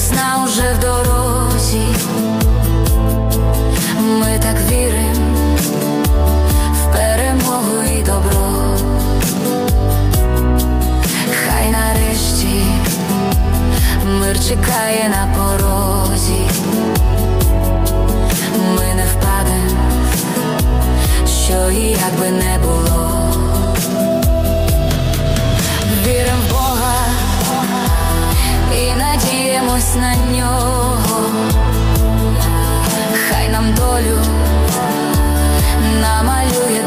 весна уже в дорозі, ми так вірим в перемогу і добро. Хай нарешті мир чекає на порозі, ми не впадем, що і як би не було. Вірим в Бога і надіємось на нього. Хай нам долю намалює